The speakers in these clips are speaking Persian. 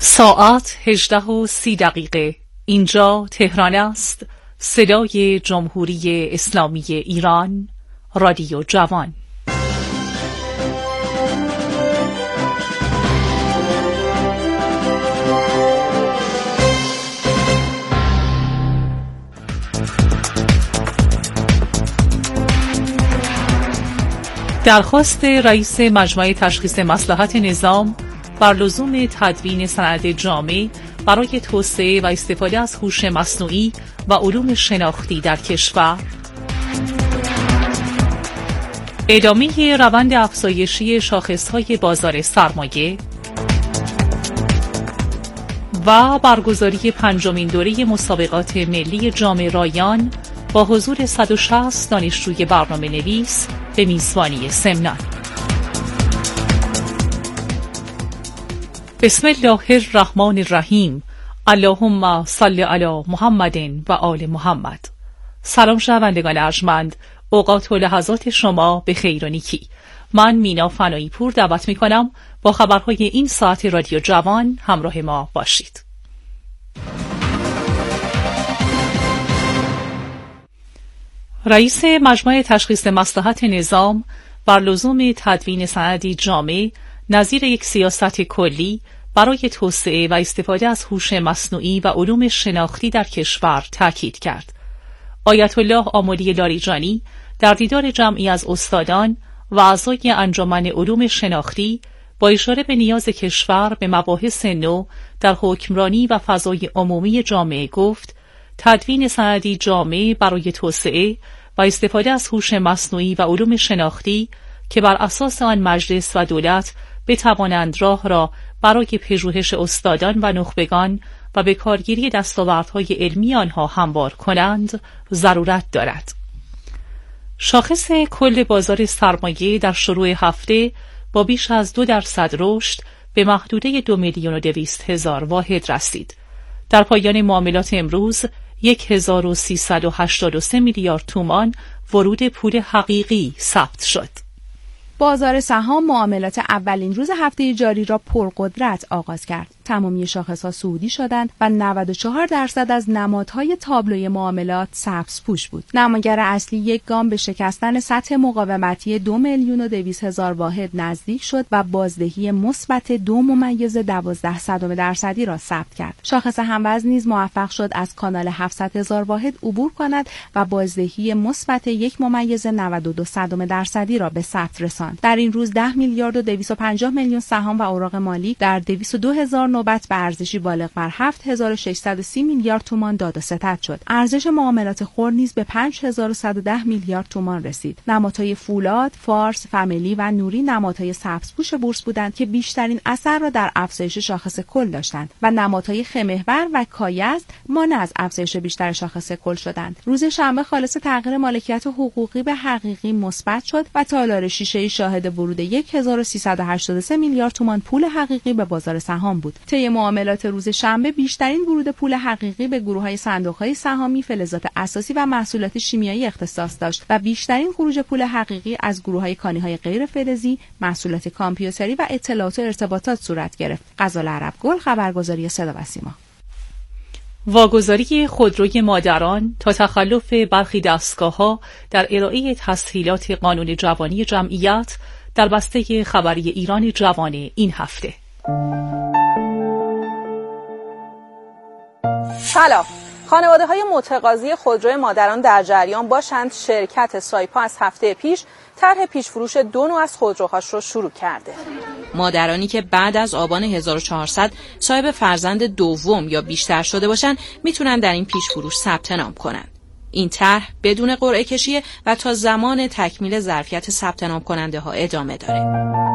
ساعت 18:30. اینجا تهران است. صدای جمهوری اسلامی ایران، رادیو جوان. درخواست رئیس مجمع تشخیص مصلحت نظام بر لزوم تدوین سند جامع برای توسعه و استفاده از هوش مصنوعی و علوم شناختی در کشور، ادامه روند افزایشی شاخص‌های بازار سرمایه و برگزاری پنجمین دوره مسابقات ملی جام رایان با حضور 160 دانشجوی برنامه‌نویس به میزبانی سمنان. بسم الله الرحمن الرحیم. اللهم صل علی محمد و آل محمد. سلام شنوندگان ارجمند، اوقات و لحظات شما به خیر و نیکی. من مینا فنایی پور دعوت می کنم با خبرهای این ساعت رادیو جوان همراه ما باشید. رئیس مجمع تشخیص مصلحت نظام بر لزوم تدوین سندی جامع نظیر یک سیاست کلی برای توسعه و استفاده از هوش مصنوعی و علوم شناختی در کشور تاکید کرد. آیت الله آملی لاریجانی در دیدار جمعی از استادان و اعضای انجمن علوم شناختی با اشاره به نیاز کشور به مباحث نو در حکمرانی و فضای عمومی جامعه گفت: تدوین سندی جامع برای توسعه و استفاده از هوش مصنوعی و علوم شناختی که بر اساس آن مجلس و دولت بتوانند راه را برای پژوهش استادان و نخبگان و به کارگیری دستاوردهای علمی آنها هموار کنند ضرورت دارد. شاخص کل بازار سرمایه در شروع هفته با بیش از 2% رشد به محدوده 2,200,000 واحد رسید. در پایان معاملات امروز 1383 میلیارد تومان ورود پول حقیقی ثبت شد. بازار سهام معاملات اولین روز هفته جاری را پرقدرت آغاز کرد. تمامی شاخص‌ها صعودی شدند و 94% از نمادهای تابلوی معاملات سبزپوش بود. نماگر اصلی یک گام به شکستن سطح مقاومتی 2,200,000 واحد نزدیک شد و بازدهی مثبت 2.12% را ثبت کرد. شاخص هموزن نیز موفق شد از کانال 700,000 واحد عبور کند و بازدهی مثبت 1.92% را به ثبت رساند. در این روز 10,250,000,000 سهام و اوراق مالی در 202,000 نوبت به ارزشی بالغ بر 7,630 میلیارد تومان داد و ستد شد. ارزش معاملات خرد نیز به 5,110 میلیارد تومان رسید. نمادهای فولاد، فارس، فامیلی و نوری نمادهای سبزپوش بورس بودند که بیشترین اثر را در افزایش شاخص کل داشتند و نمادهای خمهور و کایزد مانع از افزایش بیشتر شاخص کل شدند. روز شنبه خالص تغییر مالکیت حقوقی به حقیقی مثبت شد و تالار شیشه‌ای شاهد ورود 1,383 میلیارد تومان پول حقیقی به بازار سهام بود. طی معاملات روز شنبه بیشترین ورود پول حقیقی به گروه‌های صندوق‌های سهامی، فلزات اساسی و محصولات شیمیایی اختصاص داشت و بیشترین خروج پول حقیقی از گروه‌های کانی‌های غیر فلزی، محصولات کامپیوتری و اطلاعات و ارتباطات صورت گرفت. غزال عربگل، خبرگزاری صدا و سیما. واگذاری خودروی مادران تا تخلف برخی دستگاه‌ها در ارائه تسهیلات قانون جوانی جمعیت در بسته خبری ایران جوان این هفته. سلام. خانواده‌های متقاضی خودروی مادران در جریان باشند. شرکت سایپا از هفته پیش طرح پیش‌فروش 2 نوع از خودروهاش رو شروع کرده. مادرانی که بعد از آبان 1400 صاحب فرزند دوم یا بیشتر شده باشند میتونن در این پیش‌فروش ثبت نام کنند. این طرح بدون قرعه کشی و تا زمان تکمیل ظرفیت ثبت نام کننده ها ادامه داره.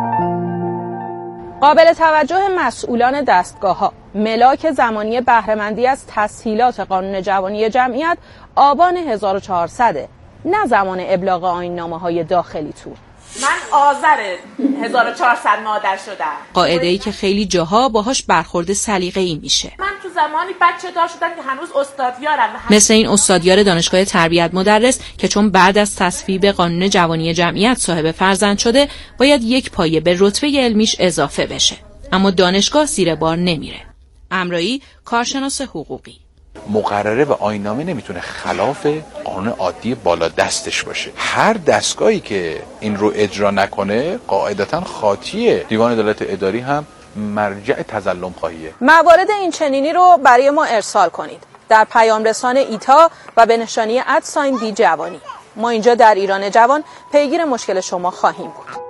قابل توجه مسئولان دستگاه‌ها، ملاک زمانی بهره‌مندی از تسهیلات قانون جوانی جمعیت آبان 1400، نه زمان ابلاغ آیین‌نامه‌های داخلی تو. من آذر 1400 مادر شدم. قاعده‌ای که خیلی جاها باهاش برخورد سلیقه‌ای میشه. من تو زمانی بچه دار شدم که هنوز استادیارم. مثل این استادیار دانشگاه تربیت مدرس که چون بعد از تصویب قانون جوانی جمعیت صاحب فرزند شده، باید یک پایه به رتبه علمیش اضافه بشه. اما دانشگاه زیر بار نمیره. امرایی، کارشناس حقوقی. مقرره و آیین‌نامه نمیتونه خلاف قانون عادی بالا دستش باشه. هر دستگاهی که این رو اجرا نکنه قاعدتاً خاطیه. دیوان عدالت اداری هم مرجع تظلم خواهیه. موارد این چنینی رو برای ما ارسال کنید در پیام رسان ایتا و به نشانی @دی جوانی. ما اینجا در ایران جوان پیگیر مشکل شما خواهیم بود.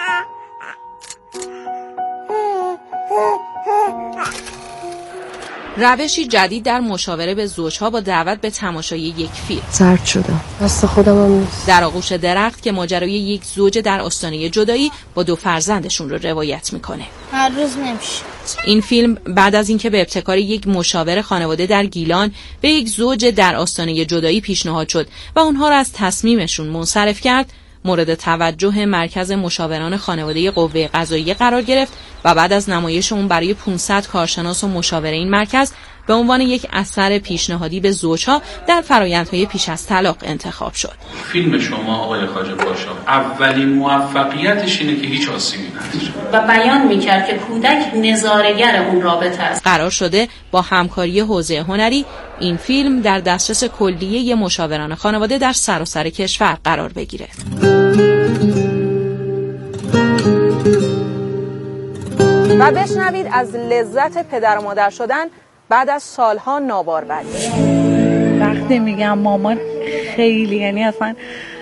روشی جدید در مشاوره به زوجها با دعوت به تماشای یک فیلم. سرد شدم. دست خودم هم نیست. در آغوش درخت که ماجرای یک زوج در آستانه جدایی با 2 فرزندشون رو روایت میکنه. هر روز نمیشه. این فیلم بعد از اینکه به ابتکار یک مشاور خانواده در گیلان به یک زوج در آستانه جدایی پیشنهاد شد و اونها را از تصمیمشون منصرف کرد، مورد توجه مرکز مشاوران خانواده قوه قضاییه قرار گرفت و بعد از نمایش اون برای 500 کارشناس و مشاور این مرکز به عنوان یک اثر پیشنهادی به زوجها در فرآیندهای پیش از طلاق انتخاب شد. فیلم شما آقای خواجه پاشا اولین موفقیتش اینه که هیچ آسیبی نداره و بیان میکرد که کودک نظاره‌گر اون رابطه است. قرار شده با همکاری حوزه هنری این فیلم در دسترس کلیه مشاوران خانواده در سراسر کشور قرار بگیره. و بشنوید از لذت پدر و مادر شدن بعد از سالها ناباروری. وقتی میگم مامان خیلی، یعنی اصلا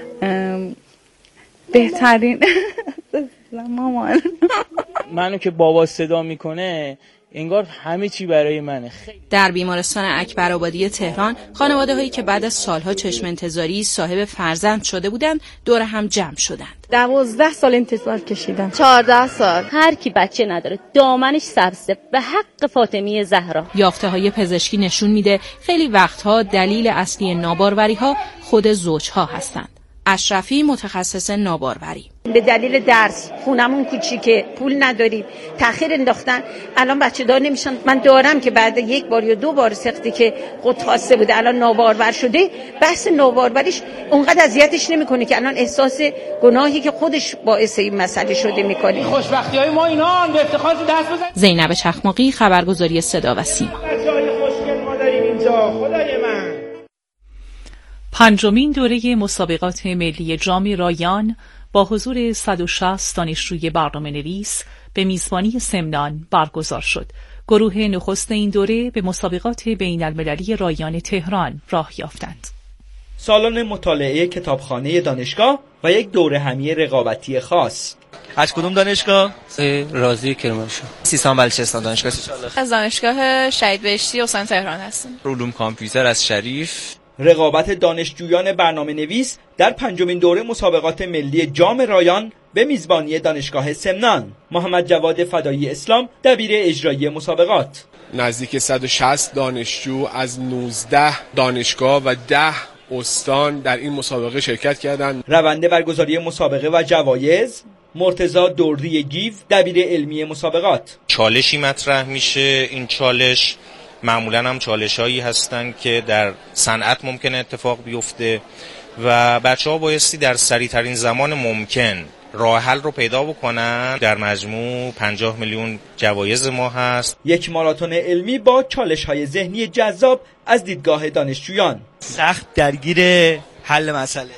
بهترین مامان. منو که بابا صدا میکنه انگار همه چی برای منه. در بیمارستان اکبرآبادی تهران خانواده‌هایی که بعد از سالها چشم انتظاری صاحب فرزند شده بودند دور هم جمع شدند. 12 سال انتظار کشیدم. 14 سال. هر کی بچه نداره دامنش سبزه به حق فاطمیه زهرا. یافته‌های پزشکی نشون میده خیلی وقتها دلیل اصلی ناباروری‌ها خود زوج‌ها هستند. اشرفی متخصص ناباروری: به دلیل درس خونمون کوچیکه، پول نداریم، تأخیر انداختن، الان بچه دار نمیشن. من دارم که بعد 1 بار یا 2 بار سختی که خود خواسته بوده الان نابارور شده، بحث ناباروریش اونقدر اذیتش نمیکنه که الان احساس گناهی که خودش باعث این مسئله شده میکنه. خوشبختی‌های ما اینا به افتخار دست بزن. زینب چخماقی، خبرگزاری صدا و سیما. بچه‌های خوشگل ما داریم اینجا، خدای من. 5مین دوره مسابقات ملی جام رایان با حضور 160 دانشجوی برنامه‌نویس به میزبانی سمنان برگزار شد. گروه نخست این دوره به مسابقات بین‌المللی رایان تهران راه یافتند. سالن مطالعه کتابخانه دانشگاه و یک دوره همی رقابتی خاص. از کدوم دانشگاه؟ رازی کرمانشاه. سیستان بلوچستان دانشگاه. از دانشگاه شهید بهشتی استان تهران هستم. علوم کامپیوتر از شریف. رقابت دانشجویان برنامه‌نویس در 5مین دوره مسابقات ملی جام رایان به میزبانی دانشگاه سمنان. محمد جواد فدایی اسلام، دبیر اجرایی مسابقات. نزدیک 160 دانشجو از 19 دانشگاه و 10 استان در این مسابقه شرکت کردند. روند برگزاری مسابقه و جوایز: مرتضی دردی گیو، دبیر علمی مسابقات. چالشی مطرح میشه. این چالش معمولا هم چالش‌هایی هستن که در صنعت ممکنه اتفاق بیفته و بچه‌ها بایستی در سریع‌ترین زمان ممکن راه حل رو پیدا بکنن. در مجموع 50 میلیون جوایز ما هست. یک ماراتون علمی با چالش‌های ذهنی جذاب از دیدگاه دانشجویان. سخت درگیر حل مسئله.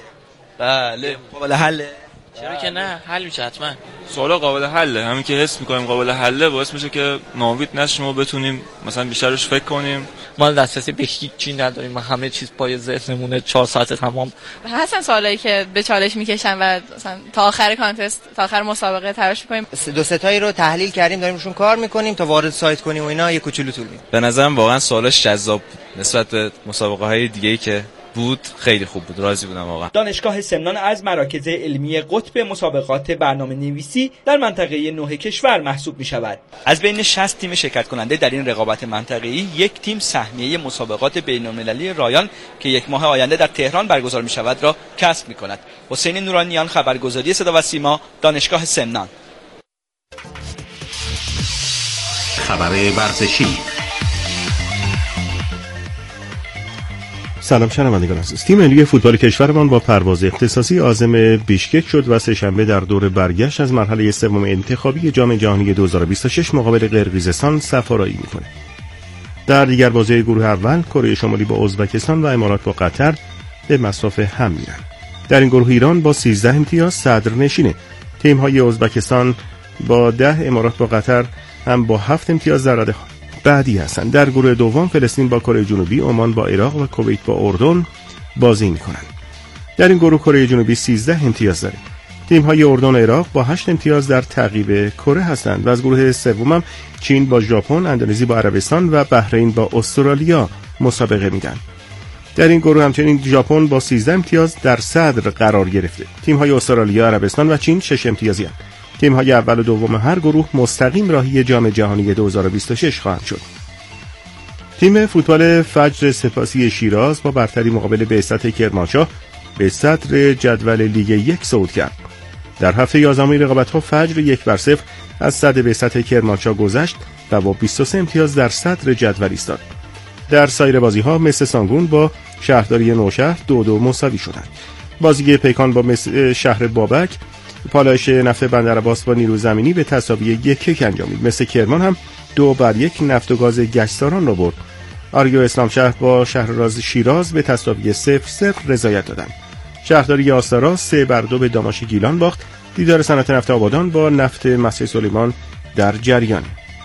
بله، قابل حله. چرا که نه، حل میشه حتما. سوالا قابل حله. همین که حس می‌کنیم قابل حله باعث میشه که ناامید نشیم و بتونیم مثلا بیشترش فکر کنیم. ما دسترسی به هیچی نداریم، ما همه چیز پای ذهنمونه. 4 ساعت تمام هستن سوالایی که به چالش میکشن و مثلا تا آخر کانتست، تا آخر مسابقه تلاش می‌کنیم. 2 تایی رو تحلیل کردیم، داریم روشون کار می‌کنیم تا وارد سایت کنیم و اینا. یه کوچولو طول می‌کشه. به نظرم واقعا سوالش جذاب نسبت به مسابقه‌های دیگه‌ای که بود. خیلی خوب بود، راضی بودم واقعا. دانشگاه سمنان از مراکز علمی قطب مسابقات برنامه‌نویسی در منطقه 9 کشور محسوب می‌شود. از بین 60 تیم شرکت کننده در این رقابت منطقه‌ای، 1 تیم سهمیه مسابقات بین‌المللی رایان که 1 ماه آینده در تهران برگزار می‌شود را کسب می‌کند. حسین نورانیان، خبرگزاری صدا و سیما، دانشگاه سمنان. خبر ورزشی. سلام شنوندگان عزیز. تیم ملی فوتبال کشورمان با پرواز اختصاصی عازم بیشکک شد و سه‌شنبه در دور برگشت از مرحله سوم انتخابی جام جهانی 2026 مقابل قرقیزستان سفارایی می‌کند. در دیگر بازی گروه اول کره شمالی با ازبکستان و امارات با قطر به مصاف هم میرن. در این گروه ایران با 13 امتیاز صدرنشینه. تیم‌های ازبکستان با 10، امارات با قطر هم با 7 امتیاز در رده بعدی هستند. در گروه دوم فلسطین با کره جنوبی، عمان با عراق و کویت با اردن بازی می‌کنند. در این گروه کره جنوبی 13 امتیاز داره. تیم‌های اردن و عراق با 8 امتیاز در تعقیب کره هستند و از گروه سوم هم چین با ژاپن، اندونزی با عربستان و بحرین با استرالیا مسابقه میدن. در این گروه همچنین ژاپن با 13 امتیاز در صدر قرار گرفته. تیم‌های استرالیا، عربستان و چین 6 امتیازی هستند. تیم‌های اول و دوم هر گروه مستقیم راهی جام جهانی 2026 خواهند شد. تیم فوتبال فجر سپاسی شیراز با برتری مقابل بعثت کرمانشاه به صدر جدول لیگ 1 صعود کرد. در هفته 11 رقابت‌ها فجر 1-0 از صدر بعثت کرمانشاه گذشت و با 23 امتیاز در صدر جدول ایستاد. در سایر بازی‌ها مثل سانگون با شهرداری نوشهر 2-2 مساوی شدند. بازی پیکان با شهر بابک، پالایش نفت بندرعباس با نیروی زمینی به تساوی 1-1 انجامید. مثل کرمان هم 2-1 نفت و گاز گچساران را برد. آریو اسلام شهر با شهرراز شیراز به تساوی 0-0 رضایت دادند. شهرداری آستارا 3-2 به داماش گیلان باخت. دیدار صنعت نفت آبادان با نفت مسجد سلیمان در جریان.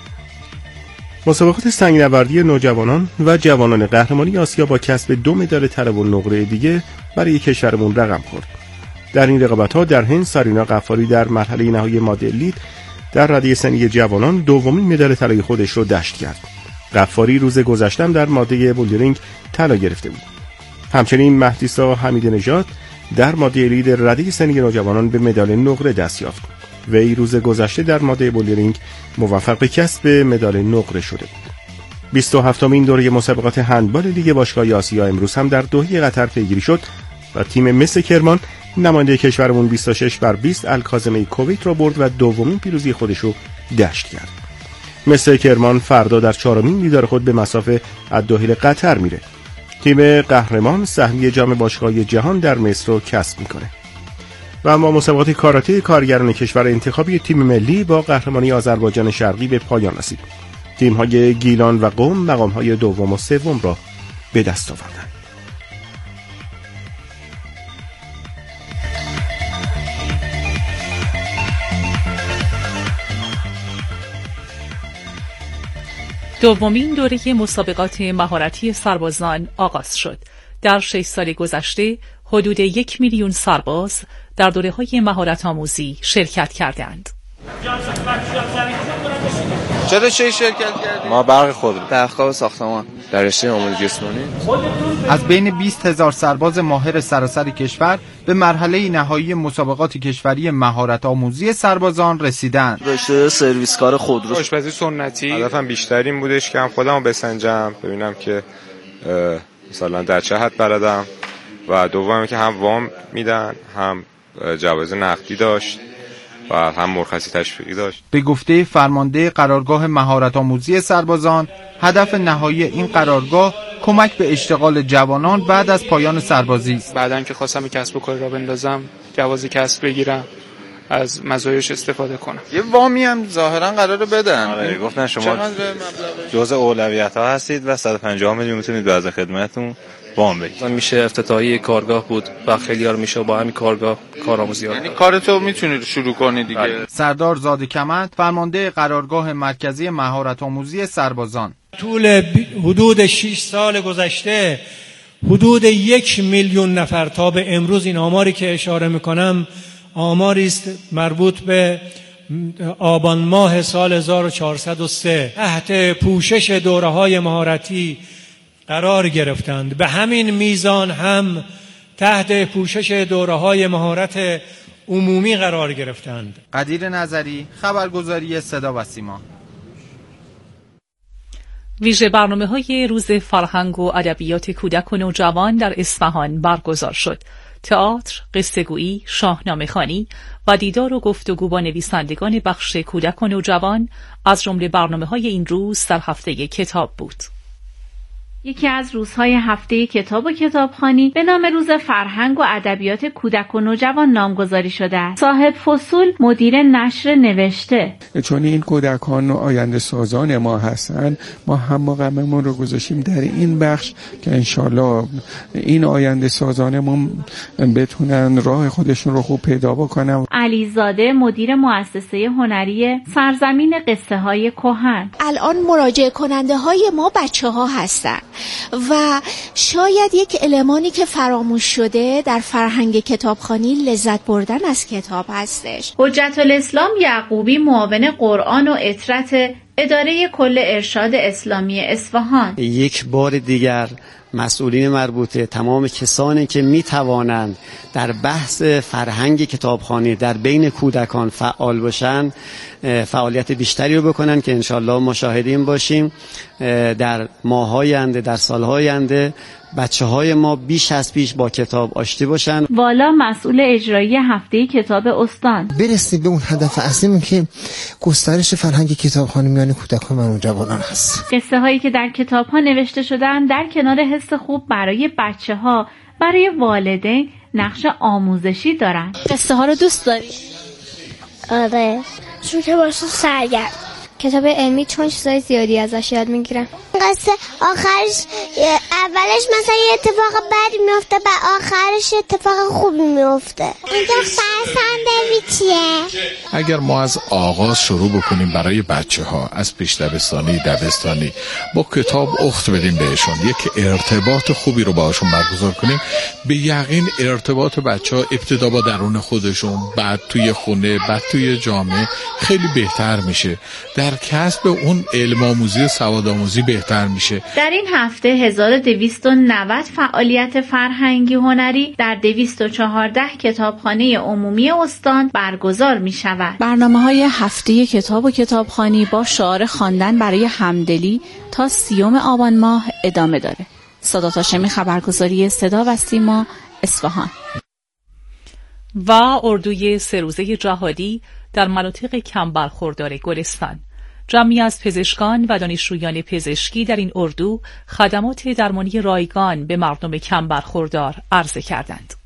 مسابقات سنگ‌نوردی نوجوانان و جوانان قهرمانی آسیا با کسب 2 مدال طلا و نقره دیگه برای کشورمون رقم خورد. در این رقابت‌ها در هند سارینا قفاری در مرحله نهایی ماده لیگ در رده سنی جوانان دومین مدال طلای خودش رو دشت کرد. قفاری روز گذشته در ماده بولدرینگ طلا گرفته بود. همچنین مهدیسا حمیدنژاد در ماده لید رده سنی نوجوانان به مدال نقره دست یافت. وی روز گذشته در ماده بولدرینگ موفق به کسب مدال نقره شده بود. 27مین دوره مسابقات هندبال لیگ باشگاه‌های آسیا امروز هم در دوحه قطر پیگیری شد و تیم مس کرمان نماینده کشورمون 26-20 الکاظمی کویت را برد و دومین پیروزی خودش رو دشت کرد. مس کرمان فردا در 4مین دیدار خود به مصاف الدوحه قطر میره. تیم قهرمان سهمیه جام باشگاه‌های جهان در مصر رو کسب میکنه. و اما مسابقات کاراته کارگران کشور انتخابی تیم ملی با قهرمانی آذربایجان شرقی به پایان رسید. تیم‌های گیلان و قم مقام‌های دوم و سوم را به دست آوردند. دومین دوره مسابقات مهارتی سربازان آغاز شد. در 6 سال گذشته حدود 1 میلیون سرباز در دوره‌های مهارت آموزی شرکت کردند. چرا شرکت کردید؟ ما برق خود تحقیق ساختمان در رشته آموزش جسمانی. از بین 20,000 سرباز ماهر سراسر کشور به مرحله نهایی مسابقات کشوری مهارت آموزی سربازان رسیدند. رشته سرویس کار خودرو، آشپزی سنتی. هدفم بیشتر این بودش که هم خودمو بسنجم، ببینم که مثلا در چه حد بلدم و دومی که هم وام میدن، هم جواز نقدی داشت و هم مرخصی تشویقی داشت. به گفته فرمانده قرارگاه مهارت آموزی سربازان، هدف نهایی این قرارگاه کمک به اشتغال جوانان بعد از پایان سربازی است. بعداً که خواستم کسب و کاری را بندازم، جواز کسب بگیرم، از مزایاش استفاده کنم. یه وامی هم ظاهرا قراره بدن. آره گفتن شما جزء اولویت‌ها هستید و 150 میلیون میتونید از خدمتتون وام بگیرید. میشه افتتاحیه کارگاه بود و خیلی‌ها رو میشه با همین کارگاه کارآموزی ها. یعنی کارتو میتونید شروع کنید دیگه. سردار زاده کمند فرمانده قرارگاه مرکزی مهارت آموزی سربازان، طول حدود 6 سال گذشته حدود 1 میلیون نفر تا به امروز، این آماری که اشاره میکنم آماری است مربوط به آبان ماه سال 1403 تحت پوشش دوره‌های مهارتی قرار گرفتند. به همین میزان هم تحت پوشش دوره‌های مهارت عمومی قرار گرفتند. قدیر نظری، خبرگزاری صدا و سیما. ویژه برنامه‌های روز فرهنگ و ادبیات کودک و نوجوان در اصفهان برگزار شد. تئاتر، قصه‌گویی، شاهنامه‌خوانی و دیدار و گفتگو با نویسندگان بخش کودک و نوجوان از جمله برنامه‌های این روز در هفته کتاب بود. یکی از روزهای هفته کتاب و کتابخوانی به نام روز فرهنگ و ادبیات کودک و نوجوان نامگذاری شده است. صاحب فصول مدیر نشر نوشته: چون این کودکان و آینده سازان ما هستند، ما هم غممون رو گذاشتیم در این بخش که انشالله این آینده سازانمون بتونن راه خودشون رو خوب پیدا بکنن. علیزاده مدیر مؤسسه هنری سرزمین قصه های کهن: الان مراجعه کننده های ما بچه ها هستن و شاید یک المانی که فراموش شده در فرهنگ کتابخوانی لذت بردن از کتاب هستش. حجت الاسلام یعقوبی معاون قرآن و اطرت اداره کل ارشاد اسلامی اصفهان: یک بار دیگر مسئولین مربوطه، تمام کسانی که می توانند در بحث فرهنگ کتابخوانی در بین کودکان فعال باشند، فعالیت بیشتری رو بکنن که انشالله ما شاهدین باشیم در ماه‌های آینده، در سال‌های آینده بچه‌های ما بیش از پیش با کتاب آشتی باشن. والا مسئول اجرایی هفته کتاب استان: برسیم به اون هدف اصلی که گسترش فرهنگ کتابخوانی میان کودکان و نوجوانان هست. قصه هایی که در کتاب‌ها نوشته شدن در کنار حس خوب برای بچه‌ها، برای والدین نقش آموزشی دارن. قصه ها رو دوست داری؟ آره، چون که واسه سرگرم. کتاب علمی چون چیزای زیادی ازش یاد میگیرم. قصه آخرش اولش مثلا یه اتفاق بدی میفته و آخرش اتفاق خوبی میفته. اینجا سندویچیه. اگر ما از آغاز شروع بکنیم برای بچه‌ها از پیش دبستانی، دبستانی با کتاب اخت بدیم بهشون، یک ارتباط خوبی رو باهاشون برگزار کنیم، به یقین ارتباط بچه‌ها ابتدا با درون خودشون، بعد توی خونه، بعد توی جامعه خیلی بهتر میشه. در کسب اون علم آموزی و سواد آموزی بهتر میشه. در این هفته 1290 فعالیت فرهنگی هنری در 214 کتابخانه عمومی استان برگزار می شود. برنامه‌های هفته کتاب و کتابخوانی با شعار خواندن برای همدلی تا 30 آبان ماه ادامه داره. سادات هاشمی، خبرگزاری صدا و سیما، اصفهان. و اردوی 3 روزه جهادی در مناطق کم برخوردار گلستان. جمعی از پزشکان و دانشجویان پزشکی در این اردو خدمات درمانی رایگان به مردم کم برخوردار عرضه کردند.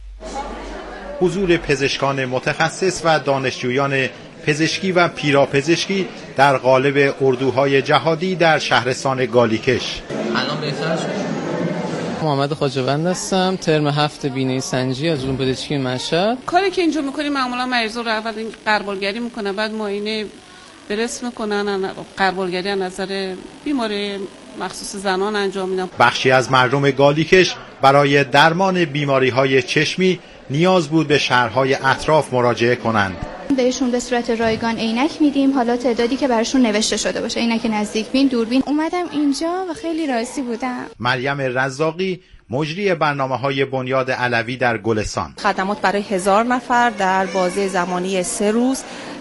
حضور پزشکان متخصص و دانشجویان پزشکی و پیراپزشکی در قالب اردوهای جهادی در شهرستان گالیکش. الان بهتر شد. محمد خواجه‌وند هستم، ترم 7 بینایی سنجی از علوم پزشکی مشهد. کاری که اینجا می‌کنیم معمولا مریضا رو اول قربالگری می‌کنن، بعد معاینه بررس می‌کنن، قربالگری از نظر بیماری مخصوص زنان انجام میدن. بخشی از مردم گالیکش برای درمان بیماری‌های چشمی نیاز بود به شهرهای اطراف مراجعه کنند. بهشون به صورت رایگان عینک میدیم، حالا تعدادی که براشون نوشته شده باشه، عینک نزدیکبین، دوربین. اومدم اینجا و خیلی راضی بودم. مریم رزاقی مجری برنامه‌های بنیاد علوی در گلستان. خدمات برای 1000 نفر در بازه زمانی 3 روز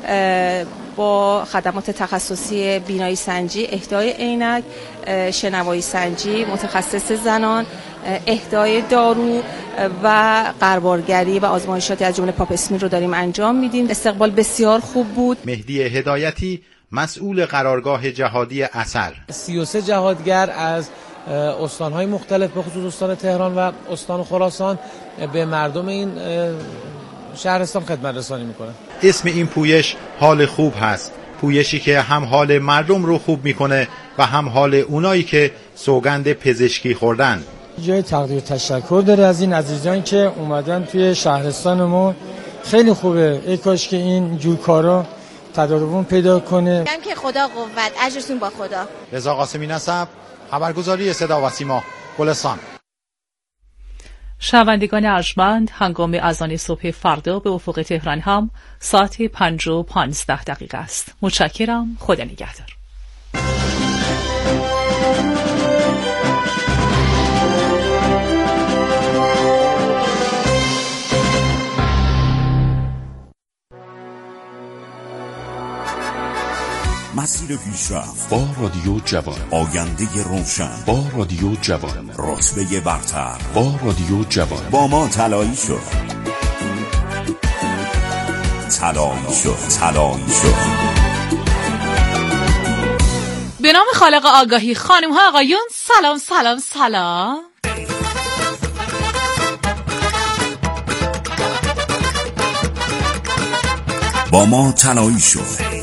با خدمات تخصصی بینایی سنجی، اهدای عینک، شنوایی سنجی متخصص زنان، اهدای دارو و قربالگری و آزمایشاتی از جمله پاپ اسمین رو داریم انجام میدیم. استقبال بسیار خوب بود. مهدی هدایتی مسئول قرارگاه جهادی اثر. 33 جهادگر از استان‌های مختلف به خصوص استان تهران و استان خراسان به مردم این شهرستان خدمت رسانی میکنه. اسم این پویش حال خوب هست، پویشی که هم حال مردم رو خوب میکنه و هم حال اونایی که سوگند پزشکی خوردن. جای تقدیر تشکر داره از این عزیزان که اومدن توی شهرستان ما. خیلی خوبه، ای کاش که این جور کارا تداوم پیدا کنه. میگم که خدا قوت، اجرتون با خدا. رضا قاسمی نسب، خبرگزاری صدا و سیما، گلستان. شنوندگان ارجمند، هنگام اذان صبح فردا به افق تهران هم ساعت 5:15 است. متشکرم. خدا نگهدار. مسیر پیشرفت با رادیو جوان، آینده روشن با رادیو جوان، رتبه برتر با رادیو جوان. با ما طلایی شد، طلایی شد، طلایی شد. به نام خالق آگاهی، خانم ها آقایون، سلام سلام سلام. با ما طلایی شد.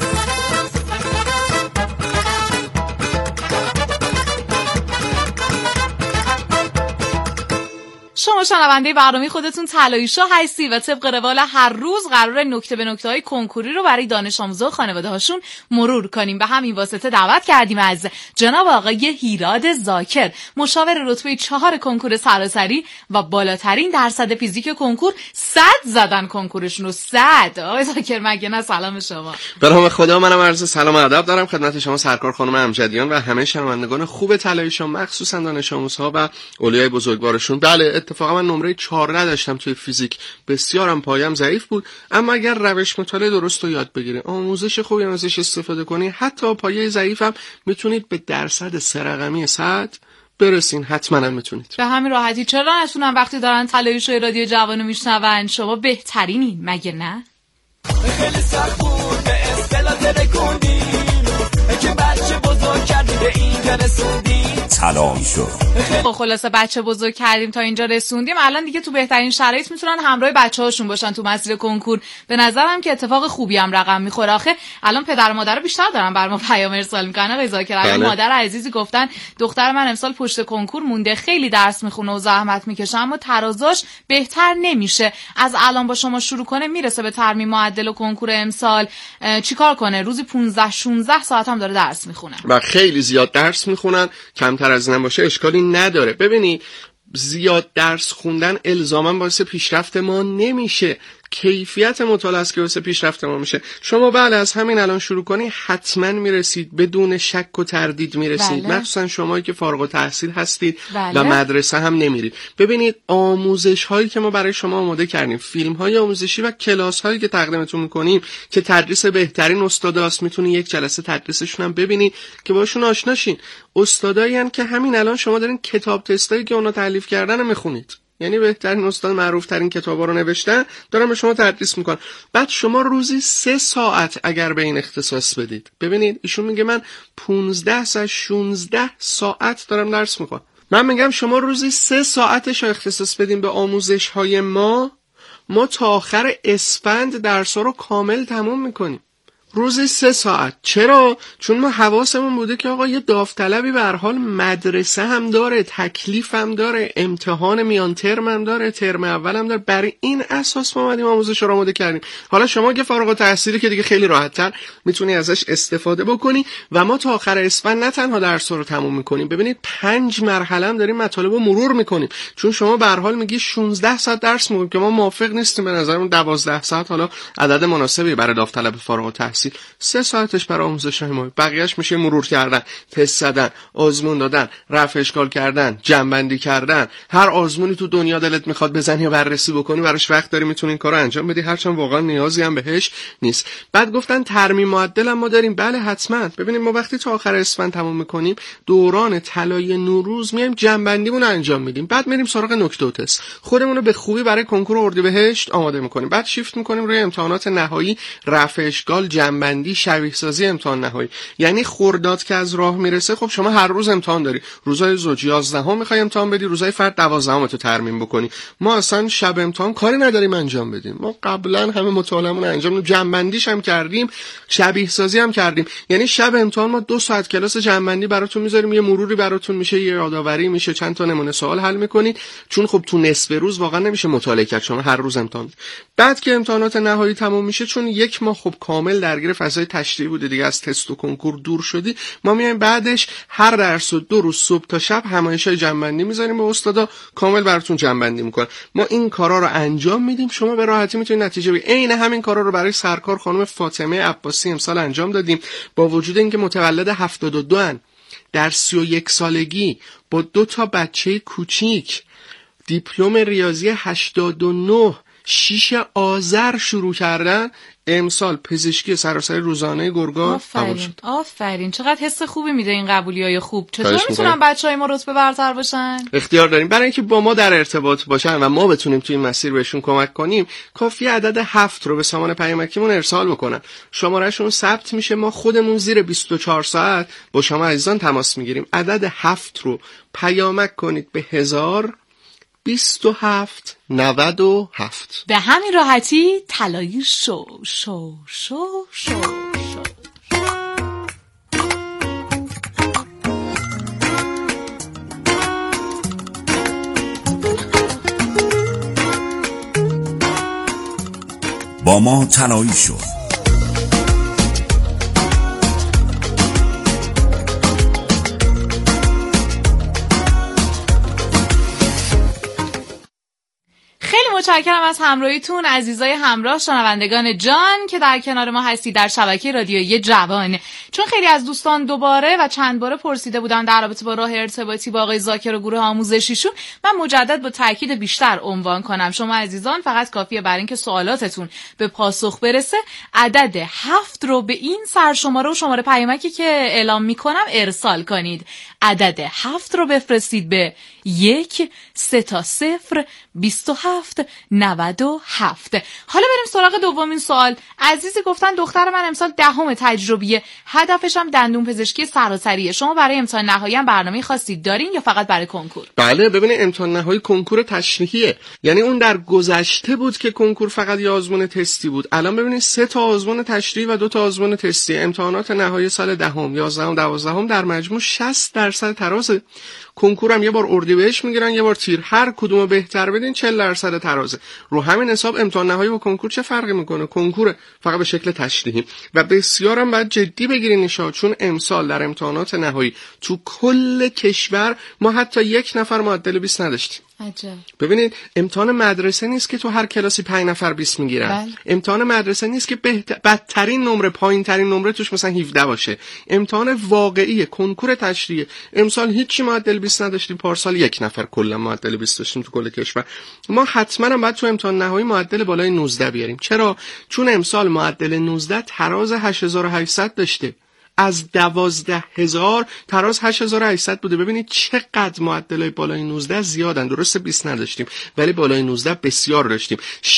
شما شنونده برنامه خودتون طلایی شو هستی و طبق روال هر روز قراره نکته به نکته‌های کنکوری رو برای دانش آموزا و خانواده هاشون مرور کنیم. به همین واسطه دعوت کردیم از جناب آقای هیراد زاکر، مشاور رتبه 4 کنکور سراسری و بالاترین درصد فیزیک کنکور، 100 زدن کنکورشون رو. 100. آقای زاکر مگه نه؟ سلام شما. به نام خدا، منم عرض سلام و ادب دارم خدمت شما سرکار خانم امجدیان و همه شنوندگان خوب طلایی شو، مخصوصا دانش آموزها و اولیای بزرگوارشون. بله، اتفاقا من نمره 14 داشتم توی فیزیک، بسیارم پایم ضعیف بود، اما اگر روش مطالعه درست رو یاد بگیرید، آموزش خوبی ازش استفاده کنید، حتی پایه ضعیفم میتونید به درصد 3 رقمی 100 برسین. حتما میتونید. به همین راحتی. چرا نتونن وقتی دارن طلایی شو رادیو جوانو میشنون؟ شما بهترینین مگه نه؟ خیلی سخت بود به اصطلاح ترکوندیم که بچه بزرگ کردی به اینجا رسوندیم. طلایی شد. خب خلاصه بچه بزرگ کردیم تا اینجا رسوندیم، الان دیگه تو بهترین شرایط میتونن همراه بچه‌هاشون باشن تو مسیر کنکور. به نظرم که اتفاق خوبی هم رقم میخوره. آخه الان پدر و مادر بیشتر دارن بر ما پیام ارسال میکنن. آقای زاکر، مادر عزیزی گفتن دختر من امسال پشت کنکور مونده، خیلی درس میخونه و زحمت میکشه اما ترازاش بهتر نمیشه. از الان با شما شروع کنه میرسه به ترمیم معدل و کنکور امسال. چیکار کنه؟ روزی 15 16 ساعت هم داره درس میخونه و خیلی زیاد درس میخونن. کمتر از این باشه اشکالی نداره. ببینید، زیاد درس خوندن الزاما باعث پیشرفت ما نمیشه. کیفیت مطالعه است که واسه پیشرفت ما میشه. شما بله از همین الان شروع کنی حتما میرسید، بدون شک و تردید میرسید. بله. مخصوصا شمایی که فارغ التحصیل هستید. بله. و مدرسه هم نمیرید. ببینید آموزش هایی که ما برای شما آماده کردیم، فیلم های آموزشی و کلاس هایی که تقدیمتون میکنیم که تدریس بهترین استاداست، میتونید یک جلسه تدریسشون هم ببینید که باشون آشنا شین. استادایی ان که همین الان شما دارین کتاب تستایی که اونا تالیف کردن رو میخونید. یعنی بهترین استاد، معروف ترین کتابا رو نوشتن، دارن به شما تدریس میکنن. بعد شما روزی 3 ساعت اگر به این اختصاص بدید، ببینید ایشون میگه من 15 تا 16 ساعت دارم درس میکنم. من میگم شما روزی 3 ساعتش رو اختصاص بدین به آموزش های ما تا آخر اسفند درس‌ها رو کامل تموم میکنیم. روزی 3 ساعت. چرا؟ چون ما حواسمون بوده که آقا یه داوطلبی به هر حال مدرسه هم داره، تکلیف هم داره، امتحان میان ترم هم داره، ترم اول هم داره. برای این اساس ما اومدیم آموزش رو آماده کردیم. حالا شما که فارغ التحصیلی که دیگه خیلی راحت‌تر میتونی ازش استفاده بکنی و ما تا آخر اسفند نه تنها درس رو تموم میکنیم، ببینید 5 مرحله هم داریم مطالب رو مرور میکنیم. چون شما به هر حال میگی 16 ساعت درس میکنیم که ما موافق نیستیم. به نظرمون 12 ساعت حالا عدد مناسبی برای داوطلب فارغ التحصیل. 3 ساعتش برای آموزش های ما، بقیه‌اش میشه مرور کردن، تست زدن، آزمون دادن، رفع اشکال کردن، جمع‌بندی کردن. هر آزمونی تو دنیا دلت میخواد بزنی و بررسی بکنی، براش وقت داری، میتونی این کارو انجام بدی، هرچند واقعا نیازی هم بهش نیست. بعد گفتن ترمیم معدل هم ما داریم. بله حتما. ببینید ما وقتی تا آخر اسفند تموم میکنیم، دوران طلایی نوروز میایم جمع‌بندیمون رو انجام میدیم، بعد میریم سراغ نکته و تست، خودمون رو به خوبی برای کنکور اردیبهشت آماده میکنیم. بعد شیفت میکنیم روی امتحانات نهایی، رفع اشکال، جمع‌بندی، شبیه سازی امتحان نهایی. یعنی خرداد که از راه میرسه، خب شما هر روز امتحان داری. روزای زوج 11 میخوای امتحان بدی، روزای فرد 12 تو ترمیم بکنی. ما اصلا شب امتحان کاری نداریم انجام بدیم. ما قبلا همه مطالعه‌مون انجام دادیم، جمع‌بندیش هم کردیم، شبیه سازی هم کردیم. یعنی شب امتحان ما 2 ساعت کلاس جمع‌بندی براتون میذاریم، یه مروری براتون میشه، یه یادآوری میشه، چند تا نمونه سوال حل میکنید. چون خب تو نصف روز واقعا نمیشه مطالعه کرد، شما هر روز امتحان. بعد که امتحانات نهایی تموم میشه، چون 1 ماه خب کامل درگیر فضای تشریحی بوده دیگه، از تست و کنکور دور شدی، ما میایم بعدش هر درس و 2 روز صبح تا شب همایشای جمع‌بندی میذاریم، به استادا کامل براتون جمع‌بندی میکنن. ما این کارا رو انجام میدیم، شما به راحتی میتونید نتیجه بگیرید. عین همین کارا رو برای سرکار خانم فاطمه عباسی امسال انجام دادیم. با وجود اینکه متولد 72 ان، در 31 سالگی با 2 تا بچه کوچیک، دیپلم ریاضی 89 6 آذر شروع کردن، امسال پزشکی سراسری روزانه گرگان قبول شد. آفرین، چقدر حس خوبی میده این قبولیای خوب. چطور میتونن بچهای ما رتبه برتر باشن؟ اختیار داریم. برای اینکه با ما در ارتباط باشن و ما بتونیم توی این مسیر بهشون کمک کنیم، کافی عدد 7 رو به سامان پیامکیمون ارسال بکنن. شمارهشون ثبت میشه، ما خودمون زیر 24 ساعت با شما عزیزان تماس میگیریم. عدد 7 رو پیامک کنید به 102797. به همین راحتی طلایی شو شو شو شو شو. با ما طلایی شد. خیلی متشکرم از همراهیتون عزیزای همراه، شنوندگان جان که در کنار ما هستید در شبکه رادیویی جوان. چون خیلی از دوستان دوباره و چند باره پرسیده بودن در رابطه با راه ارتباطی با آقای زاکر و گروه آموزشیشون، من مجدد با تاکید بیشتر عنوان کنم. شما عزیزان فقط کافیه برای اینکه سوالاتتون به پاسخ برسه عدد 7 رو به این سرشماره و شماره پیامکی که اعلام میکنم ارسال کنید. عدد 7 رو بفرستید به 1-027-97. حالا بریم سراغ دومین سوال. عزیزی گفتن دختر من امسال 10 تجربیه، هدفش هم دندون پزشکی سراسریه. شما برای امتحان نهایی هم برنامه خاصی دارین یا فقط برای کنکور؟ بله، ببینید امتحان نهایی کنکور تشریحیه، یعنی اون در گذشته بود که کنکور فقط یه آزمون تستی بود. الان ببینید 3 تا آزمون تشریحی و 2 تا آزمون تستی. امتحانات نهایی سال 10، 11 و 12 در مجموع 60% ترازه. کنکور هم یه بار اردیبهشت میگیرن، یه بار تیر. هر کدومو بهتر بدین 40% ترازه. رو همین حساب امتحان نهایی با کنکور چه فرقی میکنه؟ کنکور فقط به شکل تشریحی و بسیارم باید جدی بگیرین نشاد، چون امسال در امتحانات نهایی تو کل کشور ما حتی 1 نفر معدل 20 نداشتیم. عجب. ببینید امتحان مدرسه نیست که تو هر کلاسی 5 نفر 20 میگیرن. امتحان مدرسه نیست که بدترین نمره، پایین ترین نمره توش مثلا 17 باشه. امتحان واقعی کنکور تشریحی. امسال هیچی معدل 20 نداشتیم، پارسال 1 نفر کلا معدل 20 داشتیم تو کل کشور. ما حتما هم باید تو امتحان نهایی معدل بالای 19 بیاریم. چرا؟ چون امسال معدل 19 تراز 8800 داشته. از 12000 تراز 8800 بوده. ببینید چقدر معدلای بالای 19 زیادن. درسته 20 نداشتیم ولی بالای 19 بسیار داشتیم.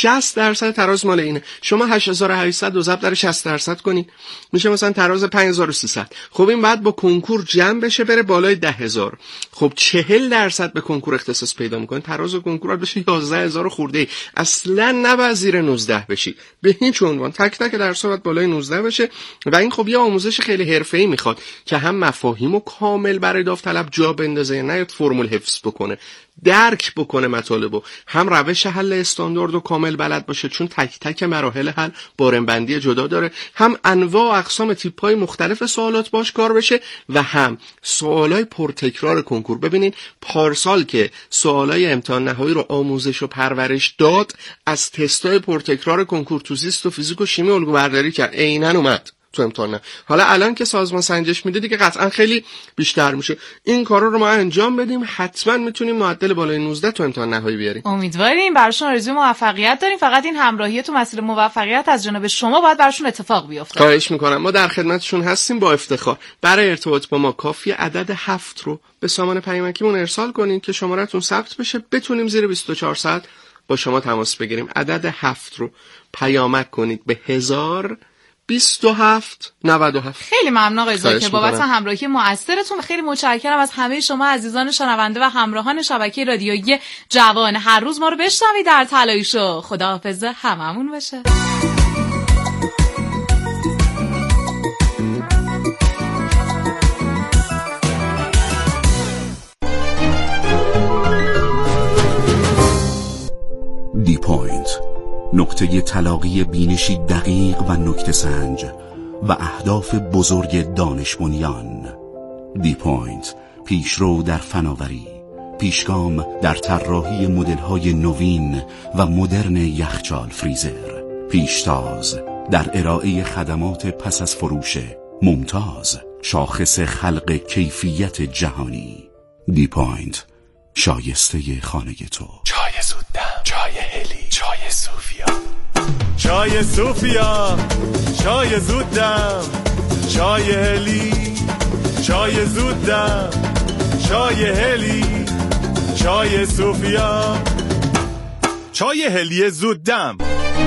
60% تراز مال اینه. شما 8800 رو ضرب در 60% کنید میشه مثلا تراز 5300. خب این بعد با کنکور جمع بشه بره بالای 10000. خب 40% به کنکور اختصاص پیدا میکنه. تراز کنکور بشه 11000 خورده. اصلا نباید زیر 19 بشی به هیچ عنوان. تک تک درس باید بالای 19 بشه و این خب یه آموزش خیلی حرفه‌ای میخواد که هم مفاهیمو کامل برای داوطلب جا بندازه، نه فرمول حفظ بکنه، درک بکنه مطالبو، هم روش حل استاندارد و کامل بلد باشه چون تک تک مراحل حل بارمبندی جدا داره، هم انواع و اقسام تیپ‌های مختلف سوالات باش کار بشه و هم سوالای پرتکرار کنکور. ببینید پارسال که سوالای امتحان نهایی رو آموزش و پرورش داد، از تستای پرتکرار کنکور تو زیست و فیزیک و شیمی الگو برداری کرد، عیناً اومد تو امتحان. حالا الان که سازمان سنجش میده دیگه قطعا خیلی بیشتر میشه. این کارا رو ما انجام بدیم، حتما میتونیم معدل بالای 19 تو امتحان نهایی بیاریم. امیدواریم. براشون آرزوی موفقیت داریم. فقط این همراهی تو مسیر موفقیت از جانب شما باید براشون اتفاق بیفته. خواهش میکنم. ما در خدمتشون هستیم با افتخار. برای ارتباط با ما کافیه عدد 7 رو به سامان پیامکیمون ارسال کنین که شمارهتون ثبت بشه، بتونیم زیر 24 ساعت با شما تماس بگیریم. عدد 7 رو پیامک کنید به 102797. خیلی ممنون آقای زاکر بابت همراهی مؤثرتون و خیلی متشکرم از همه شما عزیزان شنونده و همراهان شبکه رادیویی جوان. هر روز ما رو بشنوید در طلایی شو. خداحافظ هممون باشه. دی پوینت، نقطه تلاقی بینشی دقیق و نکته سنج و اهداف بزرگ دانش بنیان. دی پوینت، پیشرو در فناوری، پیشگام در طراحی مدل‌های نوین و مدرن یخچال فریزر، پیشتاز در ارائه خدمات پس از فروش ممتاز، شاخص خلق کیفیت جهانی. دی پوینت، شایسته خانه تو. چای زود دم. چای هلی، چای صوفیا، چای صوفیا، چای زودم، چای هلی، چای زودم، چای هلی، چای صوفیا، چای هلی زودم.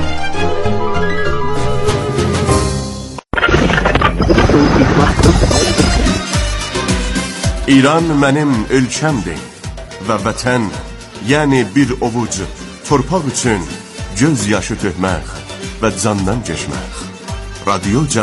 İran mənim ölkəmdir və vətən, yəni bir ovuc torpaq üçün göz yaşı tökmək və candan keçmək. Radio